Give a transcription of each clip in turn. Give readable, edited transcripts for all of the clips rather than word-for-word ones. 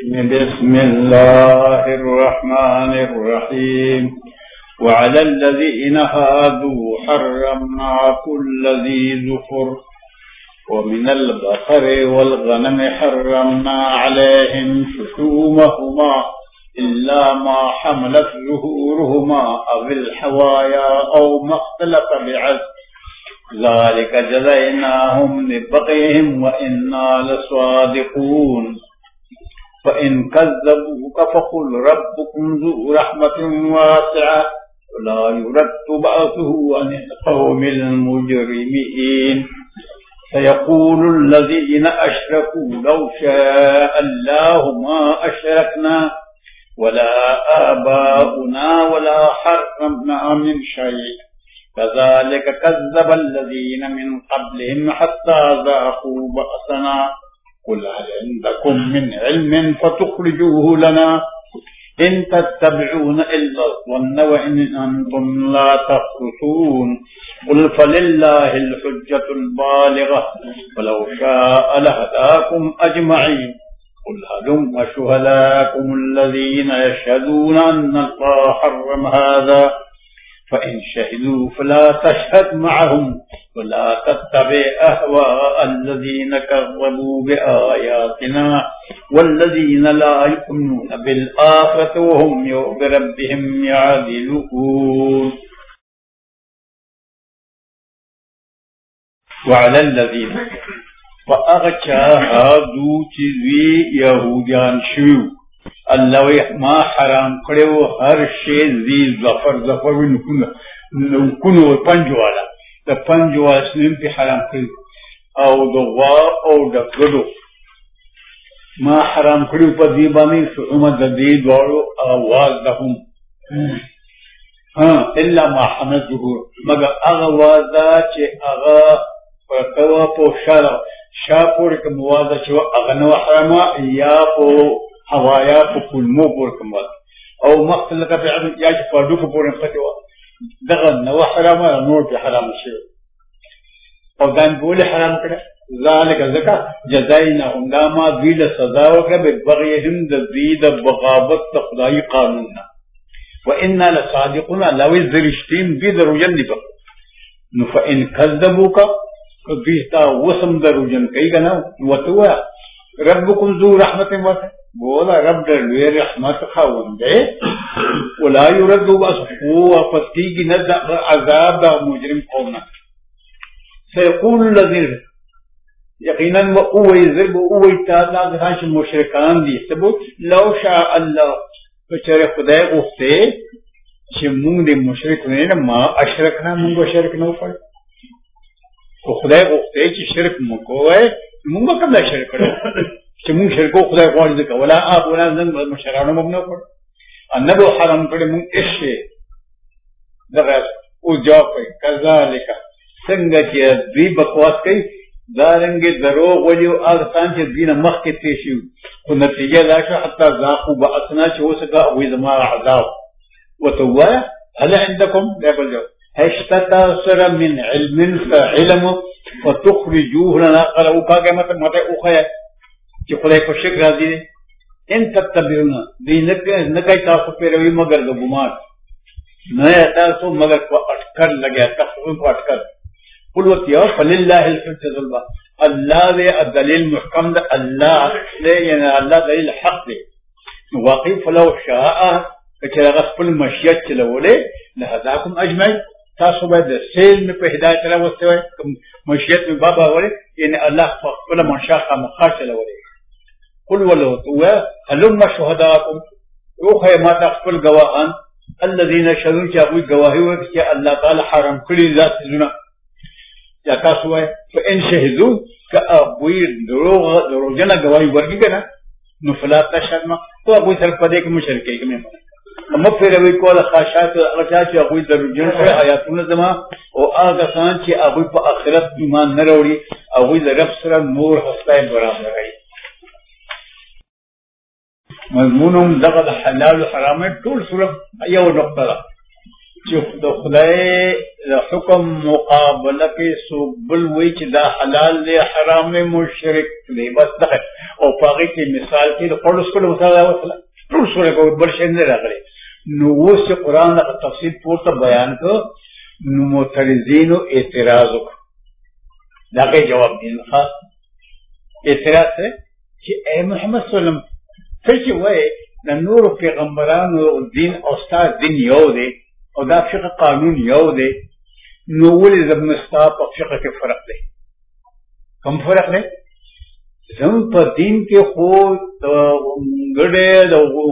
बिस्मिल्लाहिर्रहमानिर्रहीम वअलल्लज़ीना हादू हर्रमना कुल्लज़ी ज़ुफ़ुर वमिनल बक़रि वल गनमि हर्रमना अलैहिम शुहूमहुमा इल्ला मा हमलत ज़ुहूरुहुमा अविल हवाया औ मख्तलत बिअज़्म ज़ालिका जज़यनाहुम बिबग़यहिम व इन्ना लसादिक़ून फ़इन कज़्ज़बूक फ़क़ुल रब्बुकुम ज़ू रहमतिन वासिअह वला युरद्दु बअसुहु अनिल क़ौमिल मुजरिमीन सयक़ूलुल लज़ीना अशरकू लौ शाअ अल्लाहु मा अशरकना वला आबाउना वला हर्रमना मिन शै'इन कज़ालिका कज़्ज़बल लज़ीना मिन क़ब्लिहिम हत्ता ज़ाक़ू बअसना कुल हल इंदकुम मिन इल्मिन फतुख़रिजूहु लना इन तत्तबिऊन इल्ला ज़न्न व इन अंतुम ला तख़्रुसून कुल फलिल्लाहिल हुज्जतुल बालिग़ह वलौ शाअ लहदाकुम अजमईन कुल हलुम्मा शुहदाकुमुल्लज़ीना यशहदूना अन्ना अल्लाह हर्रम हाज़ा फ़इन शहिदू फ़ला तशहद मअहुम वला तत्तबि अहवाअल्लज़ीना कज़्ज़बू बिआयातिना वल्लज़ीना ला युमिनूना बिल आखिरति व हुम बिरब्बिहिम यअदिलून वअलल्लज़ीना फ़अगचाहादू चिज़वी यहूदियान शू अल्लाह मा हराम करे वो हर शे ज़ी ज़फ़र नुकुनो पंजवाला द पंजवाला स्निम पे हराम करे औ दवा औ दगदो मा हराम करे ऊपर दीबानी सुमद दी दौड़ो आवाज दहुम हाँ इल्ला मा हमद ज़ुहूर मगर आवाज़ा चे आगा परतवा पोशाला शापुर के मुवाज़ा चे अगनव हरामा या पो हवाया को कुलमो पोर कमल और मख्तलत पे या पडू को पोर फतवा दगन नव हराम नोर पे हराम शे और दान बोले हराम करे ज़ालिक ज़का जज़ाइना उन्दामा दिल सजा वके बिबग़यहिम ज़ीद बगावत खुदाई कानून व इन्ना लसादिक़ून लव ज़रिश्तीन बिदरुजन दिबक फ़इन कज़्ज़बूका बीता वसम दरुजन कई गना वतवा रब्बुकुम ज़ू रहमतिन वासिअह बोला रब दे रहमत खावंदे वला युरद्दु बअसुहु वफ़ती की नज़ अज़ाब मुजरिम कौमना सयक़ूलुल लज़ीना यकीनन व उवैज़िब उवैताला गहाश मुशरिकान दी सबो लौ शा अल्लाह तो चरे खुदा उखते शिमुंग दे मुशरिक ने मा अशरकना मुंग शरक न पड़े तो खुदा उखते कि शिरक मुको है मुंग कब शरक करे कि मुंग शिरको खुदा को अर्ज़ का वला आप वला जन मुशरानो मबना पड़ अन्नबो हराम करे मुंग इश्शे दगा उस जवाब पे कज़ालिका संग के दी बकवास कई दारंगे दरोग वजो आसान के दीन मख के तेशी तो नतीजा लाशा हत्ता ज़ाक़ू बअसना हो सका वही जमा अज़ाब व तो हुआ हल इंदकुम लेबल जो हश्ततासर मिन इल्मिन फ़इल्म व तुख़रिजूहु लना क़लऊ का के मतलब मते उखया कि खुदा को शिक राजी है इन तत्तबिऊना दीन के न कई तासु पे रवि मगर गुमान न तासु मगर को अटकर लगे तखु को अटकर कुलवतिया फलिल्लाहिल हुज्जतुल बालिग़ अल्लाह दे दलील मुहकम द अल्लाह ले यानी अल्लाह दलील हक दे वाक़ई फलौ शाअ कचरा गस्पुल मशियत चलवले लहदाकुम अजमईन तासु बाद सेल में पे हिदायत रा वस्ते मशियत में बाबा वले यानी अल्लाह फल मंशा का मखा चलवले कुल वलो तो हलुम्मा शुहदाकुम वो खैमात अखल गवाहान अल्लज़ीना शहदू क्या कोई गवाही हो कि अल्लाह ताला हराम करी जात जुना या तासु है तो इन शहीदू का अबुई दरोजना गवाही वर्गी का ना नुफला तशरमा तो अबुई सर पदे के मुशरिके के में हम फिर अबुई को खाशात अगचाच अबुई दरोजन से आयातुन जमा और आगसान के अबुई पर आखिरत ईमान न रोड़ी अबुई रब सर नूर हस्ता बराबर है मजमून दगद हलाल हराम टूल सूरत यो नक्ता چې د خدای د حکم مقابله کې څوک بل وایي چې دا حلال دی حرام دی مشرک دی بس دغه او په هغې کې مثال کې د خوړو څکلو مثال راوستله ټول سوله کوو بل شی نه راغلی نو اوس چې قرآن دغه تفصیل پورته بیان کړ نو معترضینو اعتراض وکړو د هغې جواب دی خاص اعتراض دی چې ای محمد صلی الله علیه وسلم ته چې وایې د نورو پیغمبرانو دین او ستا دین یو دی او دا فقه قانون یو دی نو ولې زموږ ستا په فقه کې فرق دی کوم فرق دی زموږ په دین کې خو د ګډې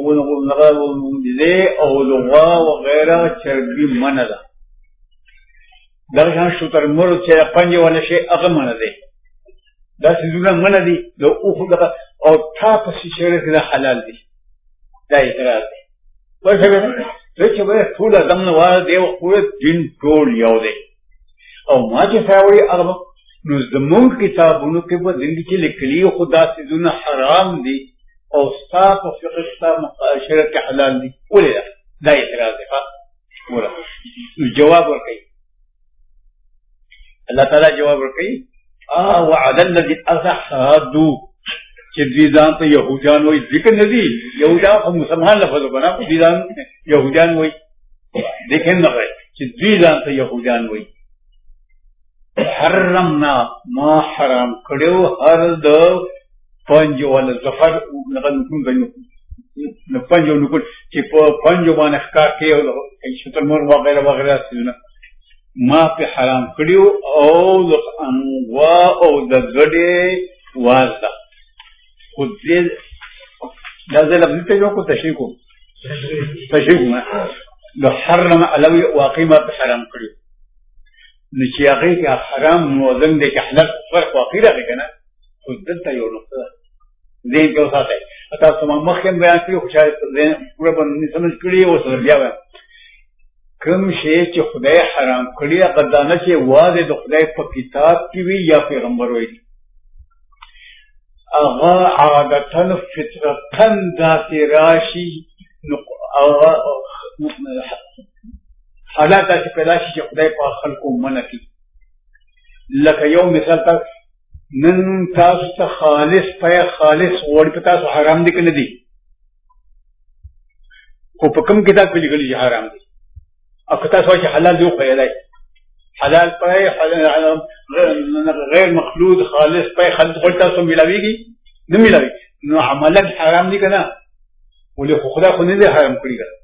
د او د غوا وغیره چربي منع ده دغه شان شترمرغ چې پنجې والا شی هغه منع دی دا څیزونه منع دي د اوښو دغه او تا پسې شریعت کې دا حلال دي دا اعتراض دی ورته چې به ټول ادم نه واره دی خو دین ټول یو دی او ما چې فاوی هغه نو زمونږ کتابونو کې په دین کې لیکلي خدا څیزونه حرام دي او ستا په فقه ستا شریعت کې حلال دي ولې دا اعتراض دی ښه نو جواب ورکوي الله تعالی جواب ورکوي وعد الذي أزحادوا چې دوی ځان ته یهودیان وایي ذکر نه دي یهودیان خو مسلمان لفظ وکړه خو دوی ځان یهودیان وایي ذکر نه کوي چې دوی ځان ته یهودیان وایي حرمنا ما حرام کړو هر د پنج ولا ظفر لغه نکون بنو نو پنجو نکون چې په پنجو باندې ښکار کوي او شترمرغ وغیره وغیره څیزونه ما په حرام کړو او د انواع او د ګډې وازده خود دې دا زه لفظي ترجمه کو تشریح کوم د حرم علوي واقع ما په حرام کړو نو چې هغې کې حرام موزن دی که حلال فرق واقع راغی که نه خو دلته یو نقطه ده ذهن کې وساتئ تاسو ما مخکې هم بیان کړي خو شاید پوره به نه سمج کړي اوس بیا وایم کوم شی چې خدای حرام کړي هغه دا نه چې یوازې د خدای په کتاب کې وي یا پیغمبر وایي هغه عادتا فطرتا داسې راشي نو هغه حالات داسې پیدا شي چې خدای په خلکو منع کړي لکه یو مثال ته نن تاسو ته خالص غوړي په تاسو حرام دي که نه دي خو په کوم کتاب کې لیکلي چې حرام دي او که تاسو وایي چې حلال دي وخویلی حلال پی غیر مخلوط خالص پی خالص غوړي تاسو میلاویږي نه میلاویږي نو عملا حرام دي که نه ولې خو خدای خو نه دی حرام کړي که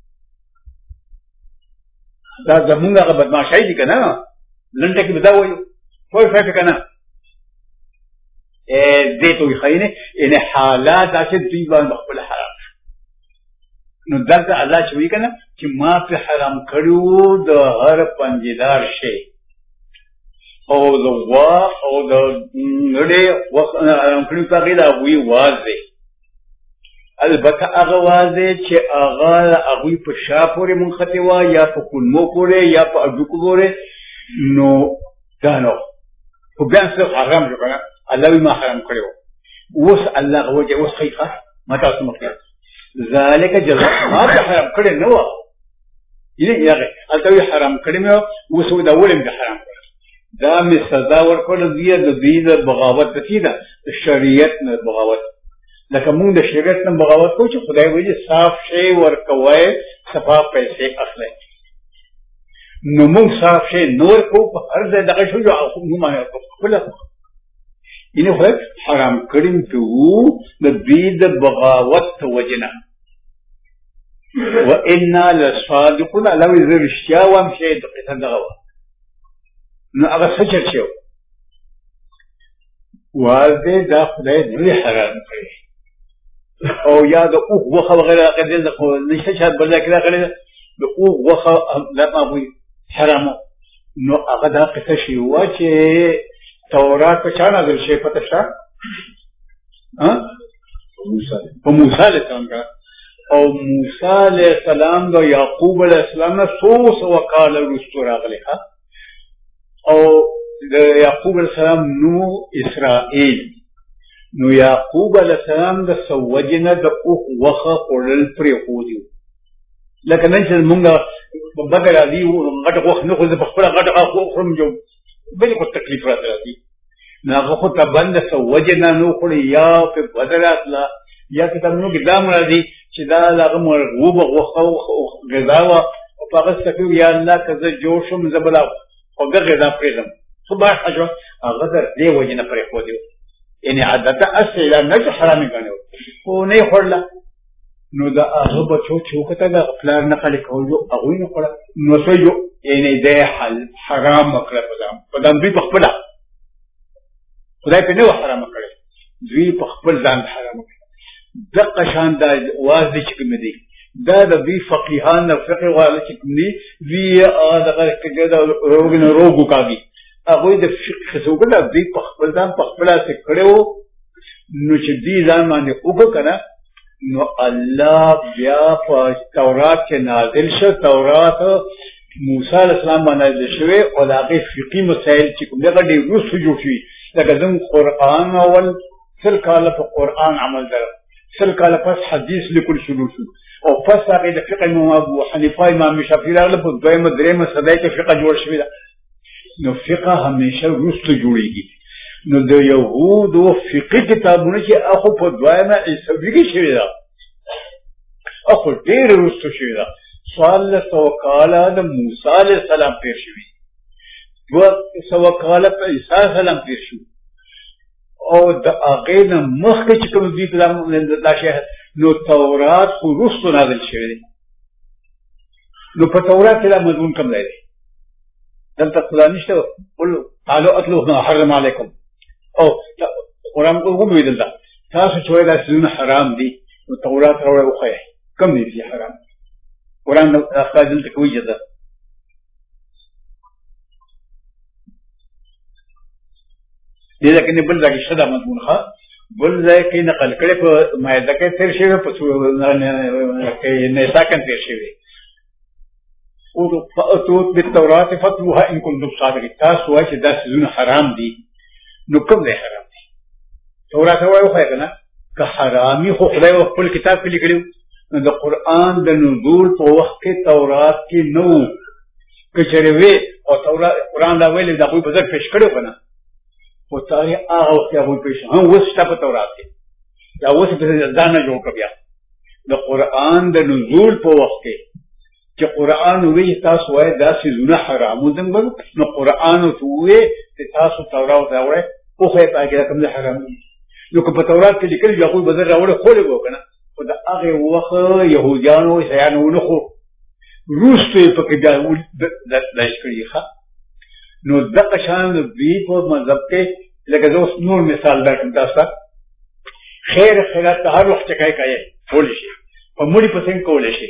دا زمونږ هغه بدماشۍ دي که نه لنډه کې به دا وایو پوه شوی که نه دې ته وایي ښه یعنې حالات داسې دوی باندې خپله حرام نو دلته الله چې وایي که نه چې ما پې حرام کړي د هر پنجېدار شی او د غوا او د ګډې حرام کړي په هغې د هغوی واز دی البته هغه واز دی چې هغه هغوی په شا پورې منخطې وه یا په کلمو پورې یا په اډوکو پورې نو دا نه خو بیا صرف حرام شو که نه الله وایي ما حرام کړی و اوس الله هغه وجه اوس ښایي ښه ما تاسو مخکې ذلک جزا ما ته حرام کړی نه وه یعنې هغې هلته وایي حرام کړی مې وه اوس دا ولې مې حرام کړی دا مې سزا ورکړله د دوی د بغاوت پسې ده د شریعت نه بغاوت لکه مونږ د شریعت نه بغاوت کوو چې خدای وایي صاف شی ورکوئ صفا پیسې اخلئ نو مونږ صاف شی نه ورکوو په هر ځای دغه شو نو باندې خپله یعنې خدای حرام کړي مې پرې وو د دوی د بغاوت د وجې نه وانا لصادقون الله وایي زه رښتیا وایم چې د قصه دغه وه نو هغه څه چل شی واضح دا خدای نه حرام کړي او یا د اوښ غوښه وغیره هغه خو نشته شاید بل ځای کې راغلې ده د اوښ غوښه دا ما وایي حرامه نو هغه دا قصه شی وه چې تورات په چا نازل شوی پته شته په موسی علیه السلام که او موسی علیه السلام د یعقوب علیه السلام نه څو سوه کاله وروستو راغلی او د یعقوب علیه السلام نو اسرائیل نو یعقوب علیه السلام د څه وجې نه د اوښ غوښه خوړل پرېښودي لکه نن چې مونږ بده راځي غټ وخت نه خو د خپل غټ خورم جو بالکل تکلیف راځي نه خو ته بند سو وجه نه نو خو یا په بدرات لا یا ته نو ګدام راځي چې دا هغه مرغوب وخت غذا او هغه څه یا الله کزه جوړ شم زبلا او غذا پرېدم خو به حاجه هغه دې وجه نه پرې خو دی یعنی عادت اصل نه حرام غنو خو نه خورلا نو دا هغه بچو چوکته د خپل نقل کولو هغه نه کړ نو سيو یعنی د حرام کړ په دام به خپل خدای په نو حرام کړ دوی په خپل ځان حرام کړ دغه شان د واز دي چې کوم دي دا د دوی فقيهان او فقه والا چې کوم دي دوی دغه کېده روغو کاږي هغه د فقه څوګه د دوی په خپل ځان په خپل څه کړو نو چې دې ځان باندې وګکنه نو الله بیا په تورات کې نازل شو تورات موسی علیه السلام باندې نازل شوی او هغه فقهي مسائل چې کوم دغه ډېر روسو جوړ شي لکه زموږ قرآن اول سل کاله په قرآن عمل در سل کاله پس حدیث لیکل شروع شو او پس هغه د فقه امام ابو حنیفه امام شافعي راغله په دویمه درېمه صدای کې فقه جوړ شوی ده نو فقه همیشه روسو جوړیږي نو د یهودو فقه کتابونه چې اخو په دویمه عیسوي کې شوی ده اخو ډېر روسو شوی ده 400 کاله د موسی علیه السلام تیر شوی 200 کاله په عیسی علیه السلام تیر شو او د هغې نه مخکې چې کوم دوی کلام دا شی نو تورات خو وروستو نازل شوی دی نو په تورات کې دا مضمون کوم دی دلته خدا نشته قل تعالوا اتلوا ما حرم علیکم او قرآن وګورئ دلته تاسو چې وایي دا څه حرام دي نو تورات راوړی وښایئ کوم دي چې حرام قرآن اخراج دلته کوي جدا دې ځکه نه بل ځای شته مضمون ښه بل ځای کې نقل کړي په مایده کې تیر شوی په نساء کې تیر شوی او فاتوت بالتوراة فتلوها ان كنتم صادقين تاسو وایي چې دا څه حرام دي نو کوم دی حرام دي تورات وایو خو کنه که حرامي خو خدای خپل کتاب کې لیکلو نو د قرآن د نزول په وخت کې تورات کې نو کچره وی او تورات قرآن دا ویل دا خو په ځکه پیش کړو کنه او تاریخ هغه وخت هغه پیش هم وسته په تورات کې دا اوس په ځان نه جوړ کړیا د قرآن د نزول په وخت کې چې قرآن وی تاسو وای دا سيزونه حرام دي نو قرآن ته وی چې تاسو تورات راوړې خو خې پاګه کوم حرام دي نو په تورات کې لیکل یو بدر راوړې خو له وکنه او دا هغه وخت يهوديانو شيانو نو خو روسته په کې دا لشکري ښه نو دغه شان دوی په مذهب کې لکه زه اوس نور مثال درکړم تاسو خیر خیرات هر وخت کوي ټول شي په مړي په څنګه کول شي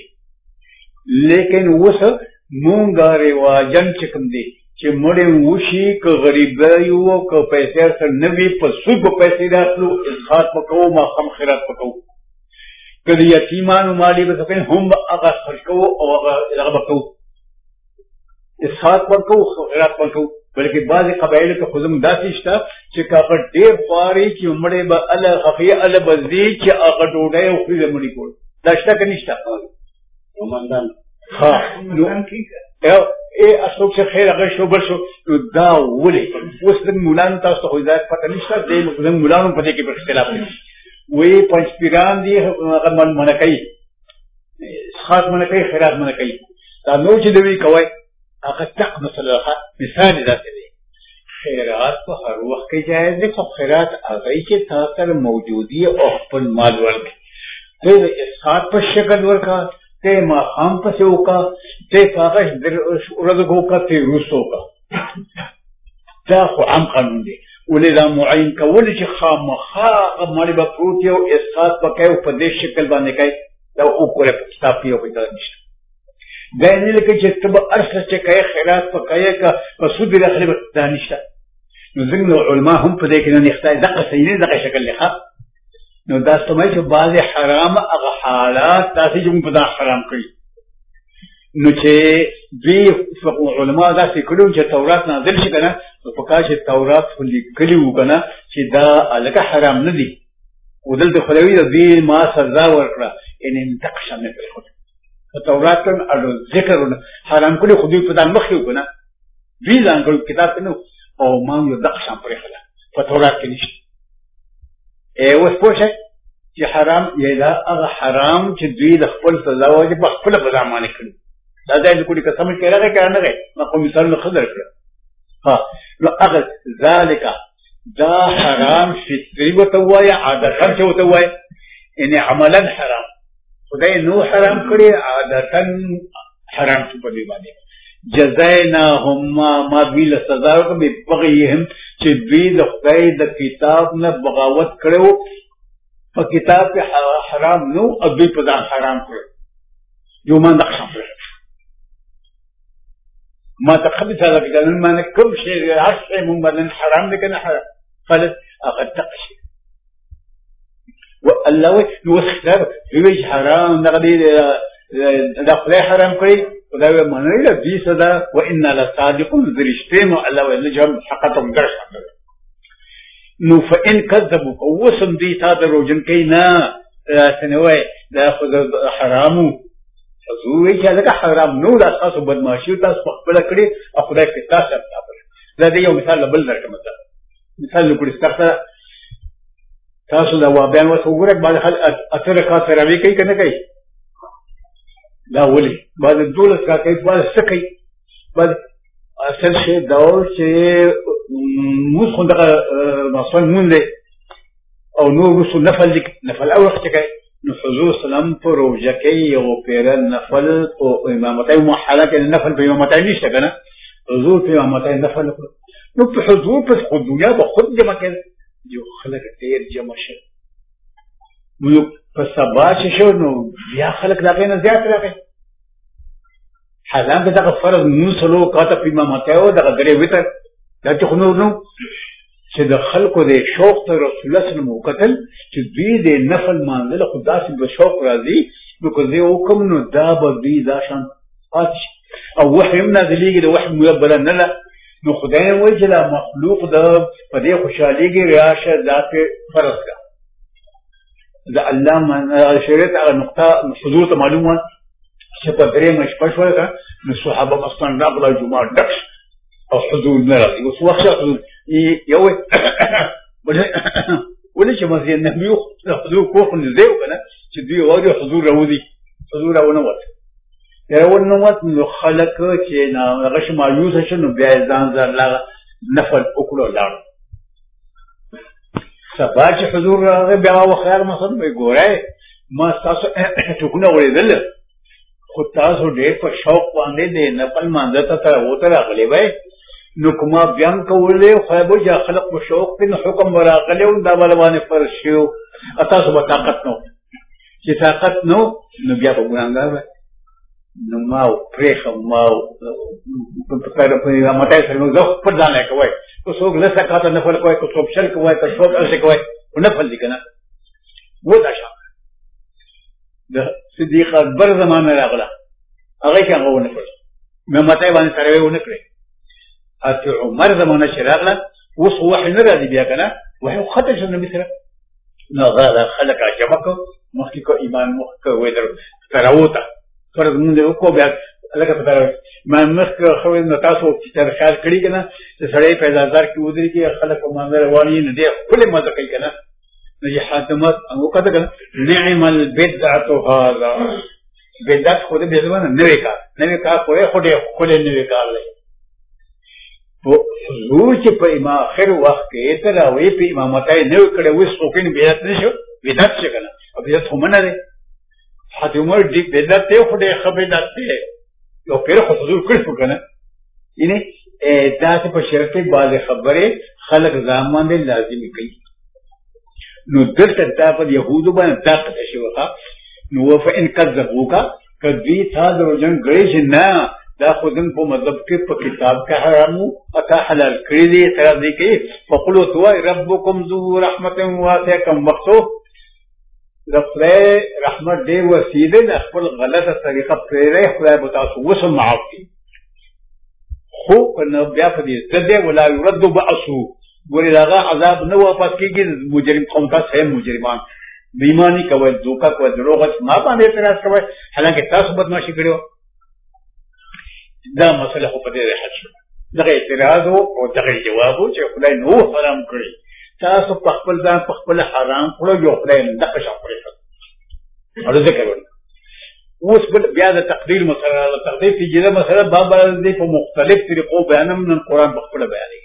لیکن اوس مونږ رواجن چې کوم دي چې مړی وشي که غریب یو او که پیسې سره نه وي په سود په پیسې راتلو اسقاط وکړو ماښام خیرات وکړو که د یتیمانو مالي به څه هم هغه خرج کوو او هغه به کوو اسقاط ورکوو خیرات ورکوو بلکې بعضې قبایلو کې خو زموږ داسې شته چې که هغه ډېر خواري چې مړی به اله خفي اله به ځي چې هغه ډوډۍ وخوري د مړي کول دا شته که نشته ومندان ها نو اصوب چې خیر هغه شو بل شو نو دا ولې اوس د مولانو تاسو ته خو دا پته نشته د مولانو په دې کې په اختلاف دی وی پنځ پیران دي هغه منع کوي خاص منع کوي خیرات منع کوي دا نو چې دوی کوي هغه تق مثلا مثال داسې دی خیرات په هر وخت کې جایز دی خو خیرات هغه چې تاسو سره موجودي او خپل مال ورکړي ته د اسقاط په شکل ورکړه ته ماښام پسې وکړه ته هغه ورځ وکړه ته وروسته وکړه دا خو عام قانون دی ولې دا معین کول چې خامخا هغه مالي به پروت یو اسقاط به کوي په دې شکل باندې کوي دا وګوره په کتاب کې یو پیدا نشته دا نه لکه چې ته به هر څه چې کوې خیرات به کوې که په سود دې داخلي به دا نشته نو ځینې علما هم په دې کې نه نښتای دغه صحیح نه دغه شکل دی نو دا سمای چې بعضې حرام هغه حالات داسې چې موږ په دا حرام کړي نو چې دوی علما داسې کړي چې تورات نازل شي که نه نو په کار چې تورات خو لیکلي وو که نه چې دا هلکه حرام نه دي او دلته خدای وایي دوی ما سزا ورکړه یعنې دغه شان مې پرېښود تورات کې اړو ذکرونه حرام کړي خو دې په ځان مخ یو کنه دوی ځانګړو کتاب نه او ما یو دغه شان پرې خلا په تورات کې نشته اوس پوښه چې حرام یې دا هغه حرام چې دوی د خپل سزا واجب په خپل په ځان باندې کړی دا دې کولی که سمج کړه که نه غي ما کوم مثال نه خبر کړ ها نو هغه ذالک دا حرام فطری وتوای عادتا چې وتوای ان عملا حرام خدای نو حرام کړی عادتا حرام څه په دی باندې جزایناهم ما بیل سزا ورکړي بغیهم چې دوی د خدای د کتاب نه بغاوت کړو په کتاب کې حرام نو او دوی په ځان حرام کړو یو ما نقشم ما تقبل هذا الكلام ما نكم شيء عشر من بدن حرام لكن حرام قالت أقد تقشي والله يوسخر يوجه حرام نقدي دخل حرام كري وده ما نريد بيس هذا وإن لصادقون درشتين والله ولجهم حقتهم درش نو فإن كذبوا وسم دي تادر وجن كينا سنوي لا خذ حرامو حضور چې هغه حرام نو د تاسو بدمعشي تاسو خپل کړی او خدای په تاسو تابل دا دی یو مثال بل درکم مثال لکه ستاسو تاسو دا و بیان وسو ګورک بعد خل اثر کا تراوی کوي کنه کوي دا ولي بعد دولس کا کوي بعد سکی بعد اصل شی دا چې موږ خو دا مثلا مونږ او نو رسول نفل او وخت کوي نو حضور سلام پر روزه کې یو پیر نفل او امامتای محاله کې نفل په امامتای نشته کنه حضور په امامتای نفل نو په حضور په دنیا په خود جمع کړي یو خلک ډیر جمع شي نو په سبا چې شو نو بیا خلک دا غینه زیات راغی حالان دا فرض نو سلو کاته په امامتای او دا درې وته دا چې خو نو چې د خلکو د شوق ته رسول الله صلی الله علیه وسلم وکتل چې دوی د نفل مانځل خو داسې به شوق راځي نو که زه وکم نو دا به دوی دا شان پاتې او وحی هم نازلېږي د وحی مبله نه ده نو خدای وایي چې دا مخلوق د په دې خوشحالېږي ریاشه دا پې فرض ده د الله شریعت هغه نقطه حضور ته معلوم وه چې په درېیمه شپه شوله که نو صحابه مستان راغله جومات ډک او حضور نه راځي اوس وخت حضور یو ولې چې مسجد نبی حضور کوخ نږدې وکنه چې دوی وایي حضور راوځي حضور راونه وته راونه وته نو خلک چې نه هغه مایوس شنو بیا ځان ځان نفل وکړو لاړ سبا چې حضور راغی بیا وخیر مثلا به ګورای ما تاسو ټکونه وړېدل خو تاسو ډېر په شوق باندې د نفل مانځه ته وته راغلی وای نو کومه بیان کولې خو به چې خلق په شوق په حکم وراغلی او دا بلوانه فرض شو تاسو به طاقت نو چې طاقت نو نو بیا په ګرانګا نو ما پرېخم ما په طرف په ماته سره نو زه په ځان کوي کو څوک لسه کاته نفل کوي کو څوک شل کوي کو څوک ارزه کوي نفل دي کنه و دا شان د صدیق اکبر زمانه راغله هغه څنګه و نفل مې ماته باندې سره و نه کړی اته عمر زمانه شراغله وص وحي نه راځي بیا کنه وحي خطر شنو مثلا نو غاړه خلک عجبکو مخکې کو ایمان مخکې وې در تراوته فرض مونږ وکړو بیا لکه تر ما مخکې خو نو تاسو چې تر خیال کړی کنه چې سړی په بازار کې ودرې کې خلک مانځ رواني نه دی خپل مزه کوي کنه نو حاتمت او کده کنه نعم البدعه هذا بدعت خو دې بدونه نوې کار خو دې خو دې نوې کار لري حضور چې په آخر وخت کې تراوی په امامتای نه کړه وې څوکین بدعت نشو بدعت څه کنه او بدعت هم نه ده حتی عمر دې بدعت ته خو دې خبردات ته یو پیر خو حضور کړو کنه یعنی دا چې په شرط باندې خبره خلق ځمان دې لازمي کوي نو دلته دا په يهودو باندې طاقت شي وکړه نو فإن كذبوك کدی تا دروژن غړي نه دا خودن په مطلب کې په کتاب کې حرامو اته حلال کړی دي تر دې کې فقلوا تو ربکم ذو رحمت واسعه کم وقتو خدای رحمت دې وسیله د خپل غلطه طریقه پرې خدای به تاسو وسم معاف کړي خو کنه بیا په دې زده ولا يرد بعثو ګورې داغه عذاب نه واپس کیږي مجرم قوم ته سه مجرمان बेईमानी कोई, धोखा कोई, दरोग मां बांधे एतराज कोई, हालांकि तासु बदमाशी करो دا مسله خو په دې حل شو. دغه اعتراض او دغه جواب چې خدای نو حرام کړی، تاسو په خپل ځان په خپل حرام کړو، یو خدای نه دغه شان کړی. او ذکر ورته اوس بل بیا د تقدیر مسله، تقدیر په جده مسله باب دې په مختلف طریقو بیانم نن قرآن په خپل بیانوي.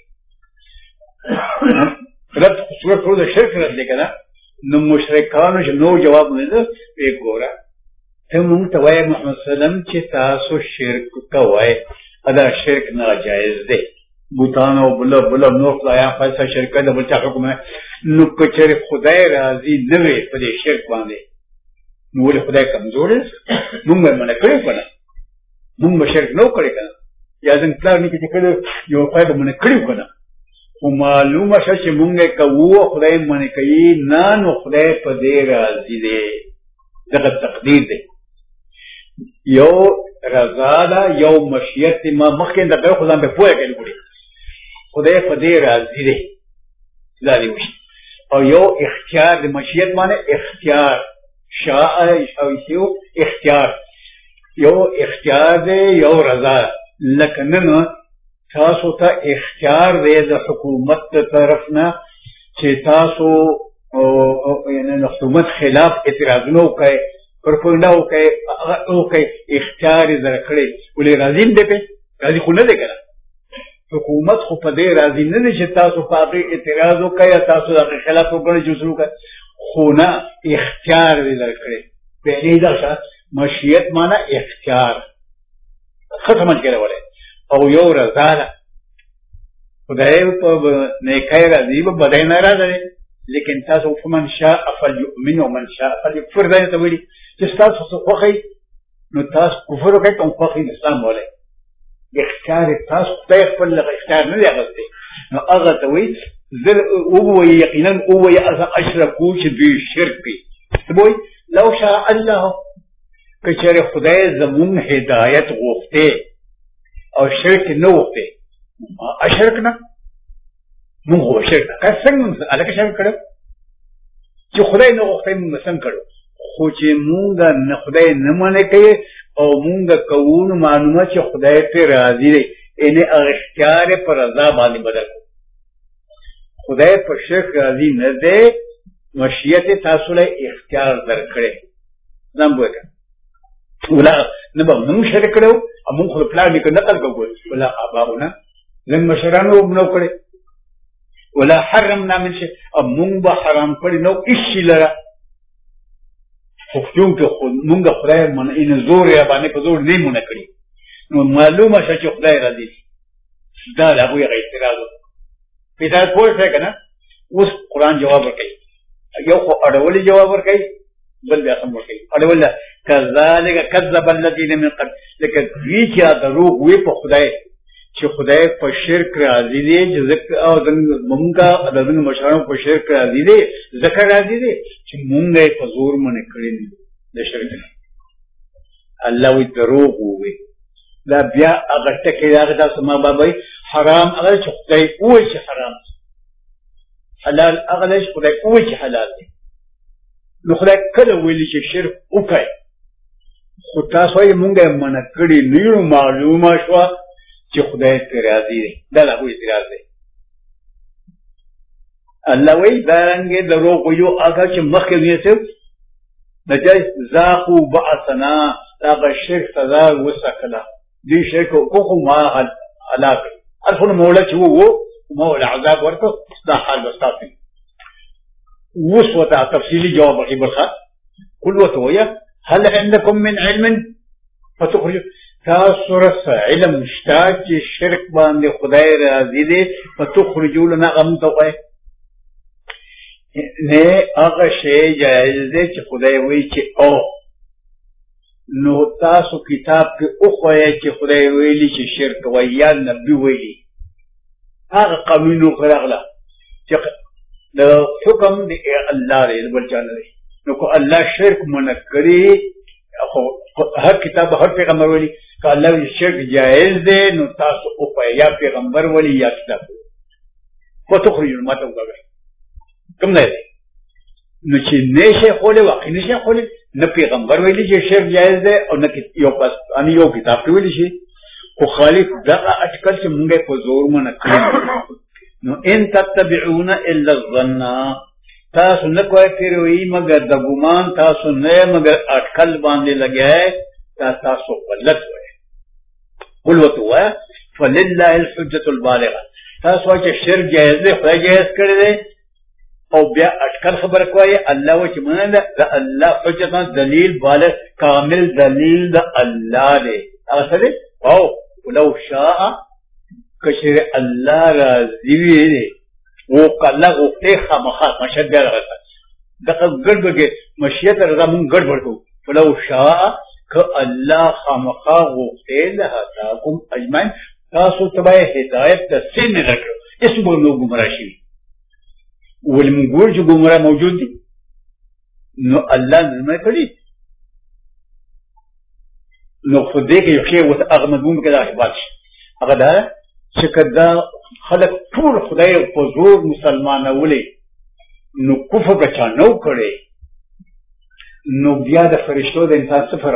رد صورت ټول شرک رد لیکنه نو مشرکانو چې نو جواب نه ده ګوره ته مونږ ته وایې محمد سلام چې تاسو شرک کوئ، دا شرک ناجایز دی. بوتان او بل نور خدایان خاصه شرک د بل چا حکم نو کچره خدای راضي نه وي په دې شرک باندې نو ولې خدای کمزور دی؟ مونږ به منع کړی کنه، مونږ به شرک نو کړی کنه، یا څنګه پلان کې چې کله یو پای به منع کړی کنه، خو معلومه شې چې مونږ کوو خدای منع کوي نه، نو خدای په دې راضي دی. دغه تقدیر دی، یو رضا ده، یو مشیت. ما مخکې دغه خدای په پوهه کې لګوري خدای په دې راضي دی دا دی وشي. او یو اختیار د مشیت معنی اختیار شاء او یو اختیار، یو اختیار دی یو رضا. لکه نن تاسو ته اختیار دی د حکومت طرف نه چې تاسو یعنی د حکومت خلاف اعتراضونه وکړئ، پرپنډه وکړئ، اختیار یې درکړی، ولې راضي نه دی پې؟ راضي خو نه دی که نه. حکومت خو په دې راضي نه دی چې تاسو په هغې اعتراض وکړئ یا تاسو د هغې خلاف وګڼئ چې وکړئ، خو نه اختیار یې درکړی. پهلې دا شه مشیت معنی اختیار ښه سمجھ کې راولی. او یو رضا ده، خدای په نیکۍ راضي به بدۍ نه راځي، لیکن تاسو فمن شاء فلیؤمن ومن شاء فلیکفر دا ته ویلي چې تاسو څه خوښئ نو تاسو کفر وکړئ، کوم خوښئ اسلام ولئ. اختیار تاسو خدای خپل اختیار نه دی اخیستی، نو هغه ته وایي ووایي یقینا ووایي اشرکو چې دوی شرک کوي. ته به وایي لو شاء الله که چېرې خدای زمونږ هدایت غوښتې او شرک نه غوښتې اشرک نه مونږ خو شرک نه که څنګه هلکه شرک کړو چې خدای نه غوښتی مونږ څنګه کړو، خو چې مونږ نه خدای نه منع کوي او مونږ کوو نو معلومه چې خدای پرې راضي دی، یعنې هغه اختیار یې په رضا باندې بدل کړو. خدای په شرک راضي نه دی، مشیت یې تاسو له اختیار درکړی. ځان پوه کړه ولا نه به مونږ شرک کړی وو او مونږ خو د پلار نیکه نقل کوو ولا آباؤنا زموږ مشرانو به نه کړی ولا حرمنا من شيء، او مونږ به حرام کړی نو هېڅ شي لره، خو چونکې مونږ خدای منعي نه زور یا باندې په زور نه یې منع کړي نو معلومه شوه چې خدای راضي دی. دا د هغوی هغه اعتراض و. په هدایت پوه شوی که نه؟ اوس قرآن جواب ورکوي، یو خو اړولې جواب ورکوي، بل بیا سم ورکوي. اړول کذلک کذب الذین من قبل، لکه دوی چې دروغ وي په خدای چې خدای په شرک راضي دی، او مونږ د زموږ مشرانو په شرک راضي دی، ځکه راضي دی چې مونږ یې په زور منع کړي د شرک نه. الله وایي دروغ ووایي. دا بیا هغه ټکي هغه تاسو ما بابا وایي حرام هغه چې خدای ووایي چې حرام دی، حلال هغه دی چې خدای ووایي چې حلال دی. نو خدای کله ویلي چې شرک وکړئ، خو تاسو یې مونږ یې منع کړي نه یو، معلومه شوه چې خدای پرې راضي دی. دا د هغوی اعتراض دی. الله وایي دارنګې دروغ ویو هغه چې مخکې دوی څه د جای ذاقو بعثنا هغه شرک سزا وسکله، دوی شرک وکړو خو ما هلاک کړي، الفونه موړه چې وو ما ول عذاب ورکړو. دا حال به ستاسو اوس ورته تفصیلي جواب ورکړي. برخه قل ورته وایه هل عندکم من علم فتخرجوا، تاسو رسه علم شته چې شرک باندې خدای راضي دی، فتخرجوا لنا هغه موږ ته ووایه نه هغه شی جایز دی چې خدای وایي چې او نو تاسو کتاب کې وښایئ چې خدای ویلي چې شرک وایي یا نبي ویلي. هغه قانون راغله چې د حکم د الله دی بل چا نه دی. نو که الله شرک منع کړي خو هر کتاب هر پیغمبر ویلي که الله شرک جایز دی نو تاسو وښایئ، یا پیغمبر ویلي یا کتاب ویلي. فتخرجوا ما ته وګورئ کوم ځای دی نو چې نشه خولې واقع نشه خولې نه پیغمبر ویلي چې شرک جایز دی او نه یو پس ان یو کتاب کې ویلي شي خو خالق دغه اټکل چې مونږه په زور مونږ کړی نو ان تتبعون الا الظن تاسو نه کوی پیروي مگر د ګمان تاسو نه مگر اټکل باندې لګای تاسو غلط وای قل وتوا فلله الحجه البالغه تاسو چې شرک جایز دی خدای جایز کړی دی او بیا اٹکل خبر کوي الله و چې مونږ د الله حجت دلیل بالغ کامل دلیل د الله دی هغه څه دی او ولو شاء کشر الله راضي وي او کله وخته خامخا مشهد بیا راغله دغه ګډبګه مشیت رضا مونږ ګډوډ کو ولو شاء ک الله خامخا وخته له تاکم اجمعين تاسو تبع هدایت د سن راکړو اسمه نو ګمرا شي ولمنقول جو ګمرا موجود دي نو الله نه کړی نو خدای کې یو کې وته هغه مضمون کې دا احباط هغه دا چې کدا خلک ټول خدای په زور مسلمانولې نو کفر بچا نو کړي نو بیا د فرشتو د انسان سفر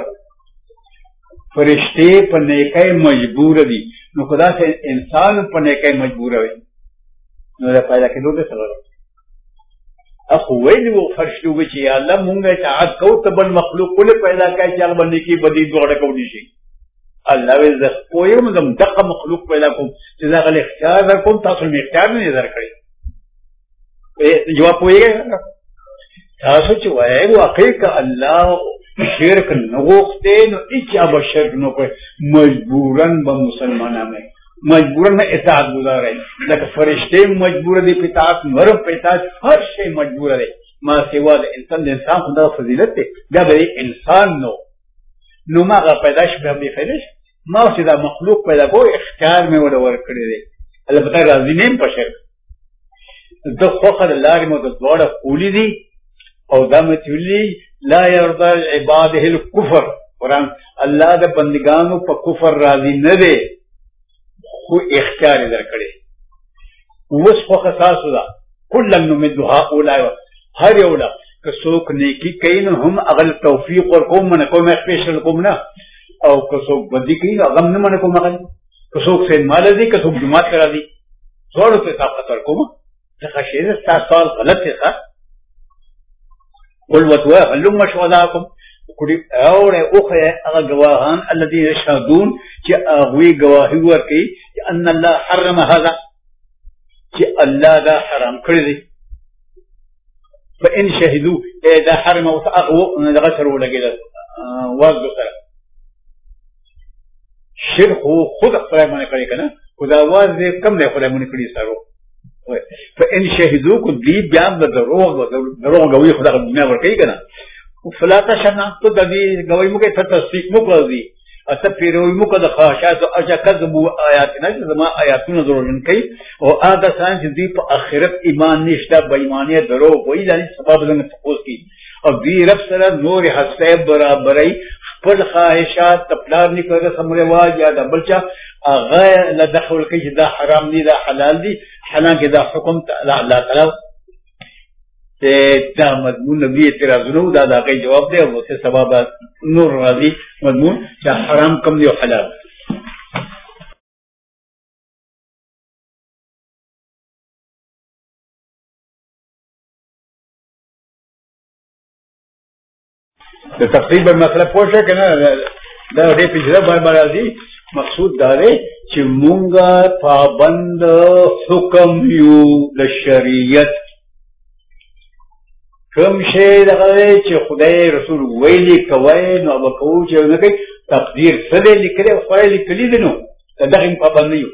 فرشتي په نیکۍ مجبور دي نو خدا سے انسان په نیکۍ مجبور وي نو دا پیدا کېدو څه سبب اخو ویلو فرشتو چې یا الله مونږه اطاعت کوو ته بل مخلوق کله پیدا کوي چې هغه باندې کې بدی دوړه کوي شي الله وی زه کوم دغه مخلوق پیدا کوم چې دا غل اختیار کوم تاسو می اختیار نه درکړي جواب وایي تاسو چې وایي واقعي ک الله شرک نه غوښته نو اچا به شرک نه کوي مجبورن به مسلمانانه مجبورن اطاعت گزارای لکه فرشتے مجبور دي په اطاعت مرب په اطاعت هر شی مجبور دي ما سوا د انسان خدا فضیلت دی دا به انسان نو ما پیدا شي به فعلش ما چې دا مخلوق پیدا کو اختیار مې ولا ور کړی دی البته راضی نه په شرک د خوخر لارې مو د دوړه قولی دي او دا متولی لا يرضى عباده الكفر قرآن الله د بندگانو په کفر راضی نه دی خو اختیار درکړي اوس خو خاصه ده کله نمد هؤلاء هر یو لا که څوک نیکی کوي نو هم اغل توفیق ورکوم نه کوم سپیشل کوم نه او که څوک بدی کوي هغه نه من کوم هغه که څوک سین مال دي که څوک جماعت کرا دي ټول ته طاقت ورکوم ځکه شی ده تاسو غلط ښه قل وتوا علم شهداكم کړي اوره اوخه هغه گواهان الذين يشهدون چې هغه گواهی ورکړي چې ان الله حرم هذا چې الله دا حرام کړی دی فان شهدوا اذا حرم وتاغوا غسر ولګل واځو سره شرک خود خدای باندې کړی کنه خدا واز کم نه خدای باندې کړی سره فان شهدوا کو دی بیا د دروغ غوي خدای دنیا ورکړي کنه فلا تشنا تو د دې غوي موږ ته تصدیق مو کوي اته پیروي مو کده خاصات او اجا کذبوا آیاتنا زما آیاتونه ضرورن کوي او هغه څنګه چې دی په آخرت ایمان نشته بې ایمانه درو وایي دا سبب زنه تقوس کی او دی رب سره نور حساب برابرای خپل خواهشات تپلار نه کوي سمره واج یا د بلچا هغه له دخل کوي دا حرام دي دا حلال دي حالانکه دا حکم الله تعالی دا مضمون نبی اعتراض نو دا غي جواب دی او څه سبب نور راضي مضمون چې حرام کم دی او حلال د تقریبا مسله پوښه کنه دا دې پیژه باندې راځي مقصود دا دی چې مونږه پابند حکم یو د شریعت کوم شی دغه چې خدای رسول ویلي کوي نو به کوو چې نه کوي تقدیر څه دی لیکلی خو یې لیکلی دی نو دغه پابند یو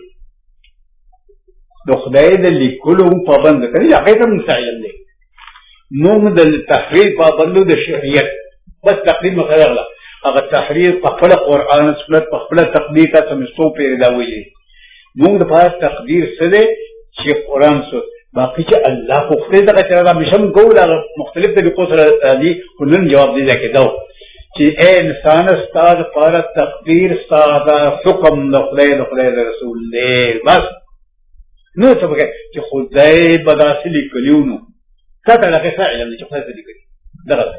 د خدای د لیکلو پابند کوي هغه ته مسائل دی موږ د تحریر پابندو د شریعت بس تقدیر مخالفه هغه تحریر په خپل قران سنت په خپل تقدیر ته مستو پیدا دا ویلي موږ د پاره تقدیر څه دی چې قران سو باقي چې الله خو خپل دغه چې را مشم ګول مختلف طریقو سره دي ولن جواب دی ځکه دا چې انسان استاد پر تقدیر ساده حکم د خدای رسول دی بس نو څه وکړي چې خدای بداسلی کلیونو كتل قصة علم نشوف هذا ذكر درس.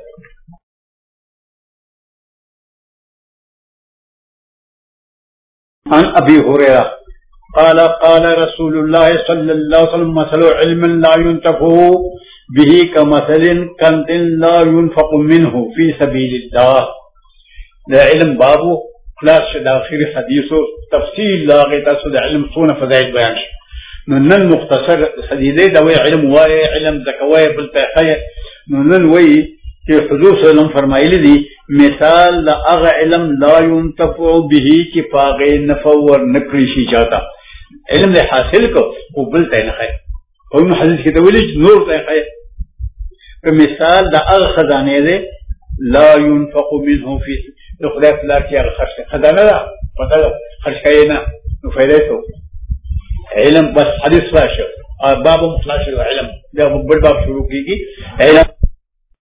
عن أبي هريرة قال قال رسول الله صلى الله عليه وسلم مثل علم لا ينتفع به كمثل كنز لا ينفق منه في سبيل الله. لا علم بابو خلاص داخل حديثه تفصيل لا غير تسد علم صون فزايد بيان نن مختصر حديثه دوي علم واي علم زكواي بالتخيل نن وي في حدوث لهم فرمایلی دي مثال لا علم لا ينتفع به कि पागे नफा और नकरीशी जाता علم ले हासिल को वो बलता है नखे और हदीस के तवली नूर है कि मिसाल ला खजाने दे لا ينفق منه في الخلاف لا كي خرج خزانه لا पता खर्च करे ना फायदा علم बस حديث فاشل باب مخلاص العلم ده باب شروع की علم